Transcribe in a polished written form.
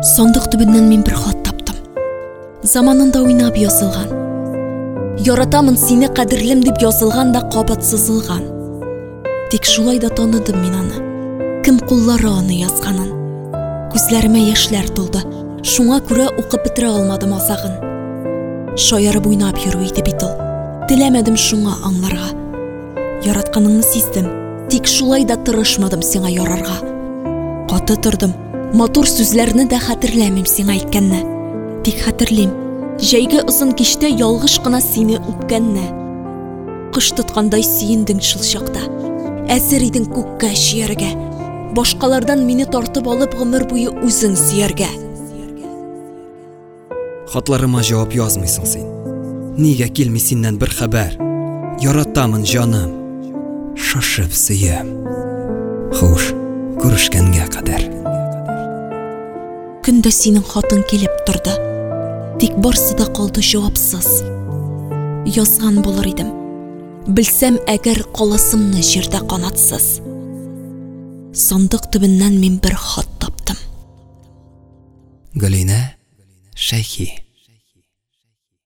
Сандык төбеннән мин бер хат таптым. Заманында уйнап язылган. Яратамын сине кадерлем дип язылган да кабат сызылган. Тик шулай да таныдым мин аны. Кем куллары аны язганын. Күзләремә яшьләр тулды. Шуңа күрә укып бетерә алмадым азагын. Шаярып уйнап йөрү иде бит ул. Теләмәдем шуңа аңларга. Яратканыңны сиздем. Тик шулай да тырышмадым сиңа ярарга. Каты тордым. Матур сүзләрне дә хәтерләмим сиңа әйткәнне. Тик хәтерлим. Җәйге озын кичтә ялгыш кына сине үпкәнне. Кыш тоткандай сөендең шул чакта. Әзер идең күккә чияргә. Башкалардан мине тартып алып гомер буе үзең сөяргә. Хатларыма җавап язмыйсың син. Нигә килми синнән бер хәбәр? Яратамын җаным. Шашып сөям. Хуш, күрешкәнгә кадәр. Көндә синең хатын килеп торды. Тик барсы да калды җавапсыз. Язган булыр идем. Белсәм әгәр каласымны җирдә канатсыз. Сандык төбеннән мин бер хат таптым. Галина Шәйхи.